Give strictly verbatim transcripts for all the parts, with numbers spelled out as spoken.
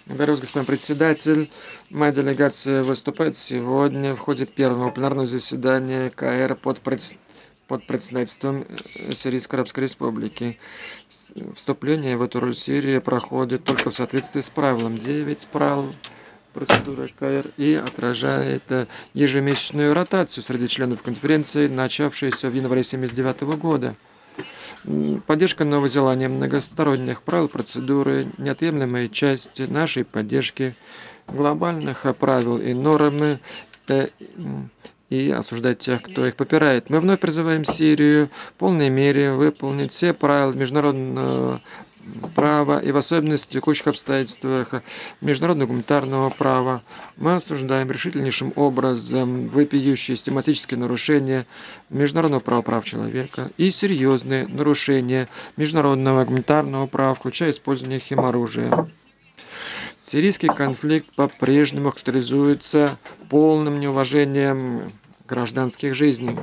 Благодарю вас, господин председатель. Моя делегация выступает сегодня в ходе первого пленарного заседания КР под, пред... под председательством э, Сирийской Арабской Республики. С- Вступление в эту роль Сирии проходит только в соответствии с правилом девять правил процедуры КР и отражает э, ежемесячную ротацию среди членов конференции, начавшейся в январе тысяча девятьсот семьдесят девятого года. М, Поддержка Новой Зеландии многосторонних правил процедуры– неотъемлемая часть нашей поддержки глобальных э, правил и нормы э, м, и осуждать тех, кто их попирает. Мы вновь призываем Сирию в полной мере выполнить все правила международного права и в особенности в текущих обстоятельствах международного гуманитарного права. Мы осуждаем решительнейшим образом вопиющие систематические нарушения международного права прав человека и серьезные нарушения международного гуманитарного права, включая использование химоружия. Сирийский конфликт по-прежнему характеризуется полным неуважением гражданских жизней.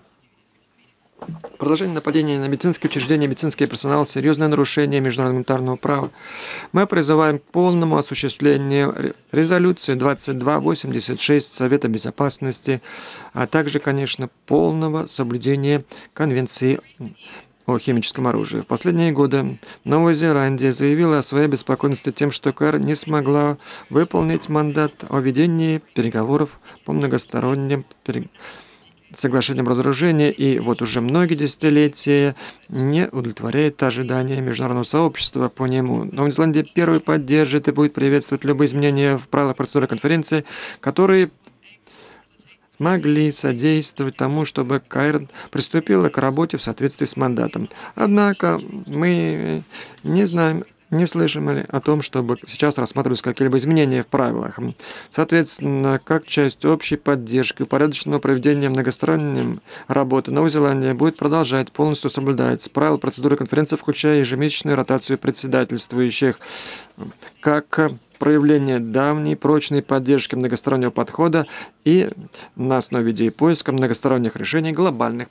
Продолжение нападения на медицинские учреждения и медицинский персонал– серьезное нарушение международного гуманитарного права. Мы призываем к полному осуществлению резолюции двадцать два восемьдесят шесть Совета Безопасности, а также, конечно, полного соблюдения Конвенции о химическом оружии. В последние годы Новая Зеландия заявила о своей беспокойности тем, что КР не смогла выполнить мандат о ведении переговоров по многосторонним переговорам соглашением разоружения, и вот уже многие десятилетия не удовлетворяет ожидания международного сообщества по нему. Новая Зеландия первой поддержит и будет приветствовать любые изменения в правилах процедуры конференции, которые смогли содействовать тому, чтобы КАИР приступила к работе в соответствии с мандатом. Однако мы не знаем, не слышим ли о том, чтобы сейчас рассматривались какие-либо изменения в правилах. Соответственно, как часть общей поддержки упорядоченного проведения многосторонней работы, Новая Зеландия будет продолжать полностью соблюдать правила процедуры конференции, включая ежемесячную ротацию председательствующих, как проявление давней прочной поддержки многостороннего подхода и на основе идеи поиска многосторонних решений глобальных